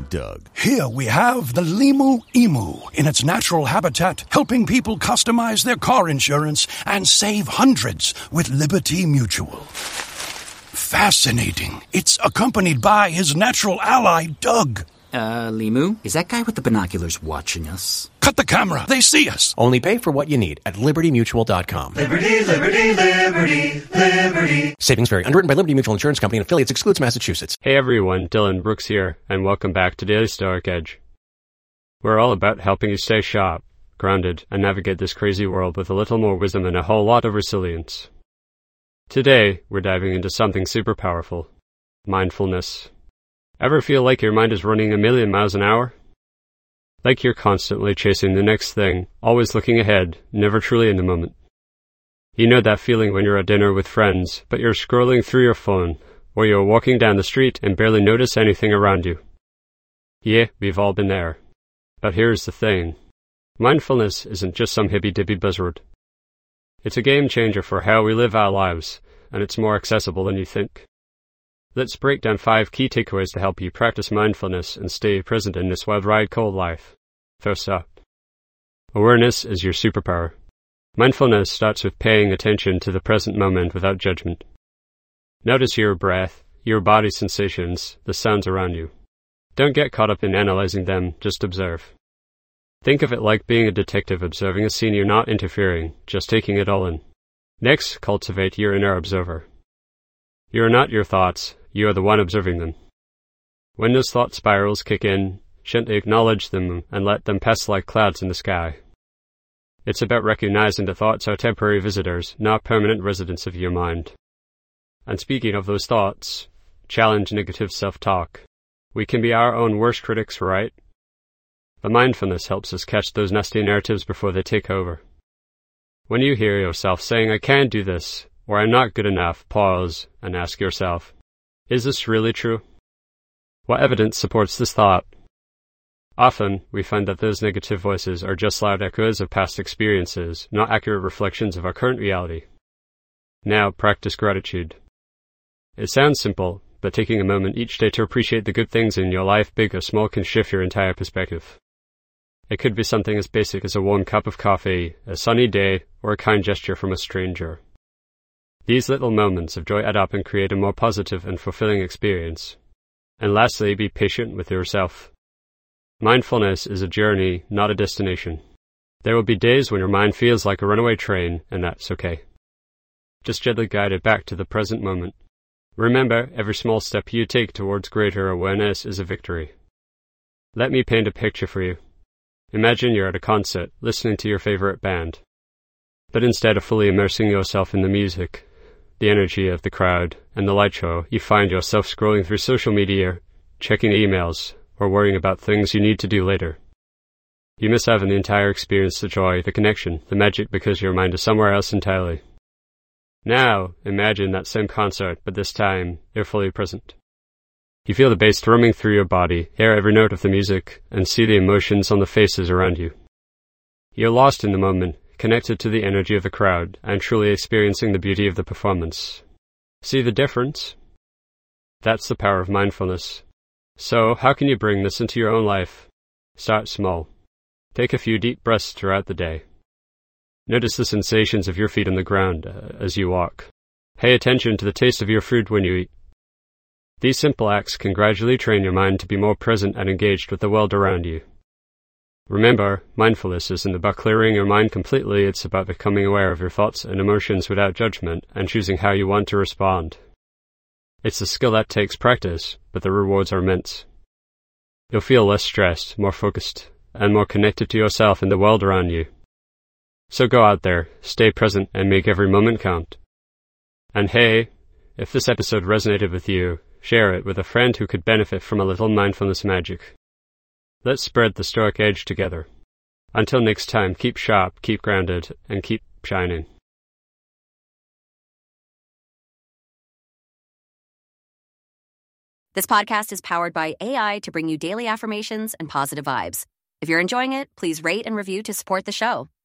Doug. Here we have the Limu Emu in its natural habitat, helping people customize their car insurance and save hundreds with Liberty Mutual. Fascinating. It's accompanied by his natural ally, Doug. Limu, is that guy with the binoculars watching us? Cut the camera. They see us. Only pay for what you need at libertymutual.com. Liberty, liberty, liberty, liberty. Savings vary. Underwritten by Liberty Mutual Insurance Company and affiliates. Excludes Massachusetts. Hey everyone, Dylan Brooks here, and welcome back to Daily Stoic Edge. We're all about helping you stay sharp, grounded, and navigate this crazy world with a little more wisdom and a whole lot of resilience. Today, we're diving into something super powerful. Mindfulness. Ever feel like your mind is running a million miles an hour? Like you're constantly chasing the next thing, always looking ahead, never truly in the moment. You know that feeling when you're at dinner with friends, but you're scrolling through your phone, or you're walking down the street and barely notice anything around you. Yeah, we've all been there. But here's the thing. Mindfulness isn't just some hippy-dippy buzzword. It's a game changer for how we live our lives, and it's more accessible than you think. Let's break down 5 key takeaways to help you practice mindfulness and stay present in this wild ride called life. First up, awareness is your superpower. Mindfulness starts with paying attention to the present moment without judgment. Notice your breath, your body sensations, the sounds around you. Don't get caught up in analyzing them, just observe. Think of it like being a detective observing a scene. You're not interfering, just taking it all in. Next, cultivate your inner observer. You are not your thoughts, you are the one observing them. When those thought spirals kick in, gently acknowledge them and let them pass like clouds in the sky. It's about recognizing that thoughts are temporary visitors, not permanent residents of your mind. And speaking of those thoughts, challenge negative self-talk. We can be our own worst critics, right? But mindfulness helps us catch those nasty narratives before they take over. When you hear yourself saying, I can't do this, or I'm not good enough, pause and ask yourself, is this really true? What evidence supports this thought? Often, we find that those negative voices are just loud echoes of past experiences, not accurate reflections of our current reality. Now, practice gratitude. It sounds simple, but taking a moment each day to appreciate the good things in your life, big or small, can shift your entire perspective. It could be something as basic as a warm cup of coffee, a sunny day, or a kind gesture from a stranger. These little moments of joy add up and create a more positive and fulfilling experience. And lastly, be patient with yourself. Mindfulness is a journey, not a destination. There will be days when your mind feels like a runaway train, and that's okay. Just gently guide it back to the present moment. Remember, every small step you take towards greater awareness is a victory. Let me paint a picture for you. Imagine you're at a concert, listening to your favorite band. But instead of fully immersing yourself in the music, the energy of the crowd, and the light show, you find yourself scrolling through social media, checking emails, or worrying about things you need to do later. You miss out on the entire experience, the joy, the connection, the magic, because your mind is somewhere else entirely. Now, imagine that same concert, but this time, you're fully present. You feel the bass drumming through your body, hear every note of the music, and see the emotions on the faces around you. You're lost in the moment, connected to the energy of the crowd, and truly experiencing the beauty of the performance. See the difference? That's the power of mindfulness. So, how can you bring this into your own life? Start small. Take a few deep breaths throughout the day. Notice the sensations of your feet on the ground as you walk. Pay attention to the taste of your food when you eat. These simple acts can gradually train your mind to be more present and engaged with the world around you. Remember, mindfulness isn't about clearing your mind completely, it's about becoming aware of your thoughts and emotions without judgment and choosing how you want to respond. It's a skill that takes practice, but the rewards are immense. You'll feel less stressed, more focused, and more connected to yourself and the world around you. So go out there, stay present, and make every moment count. And hey, if this episode resonated with you, share it with a friend who could benefit from a little mindfulness magic. Let's spread the Stoic Edge together. Until next time, keep sharp, keep grounded, and keep shining. This podcast is powered by AI to bring you daily affirmations and positive vibes. If you're enjoying it, please rate and review to support the show.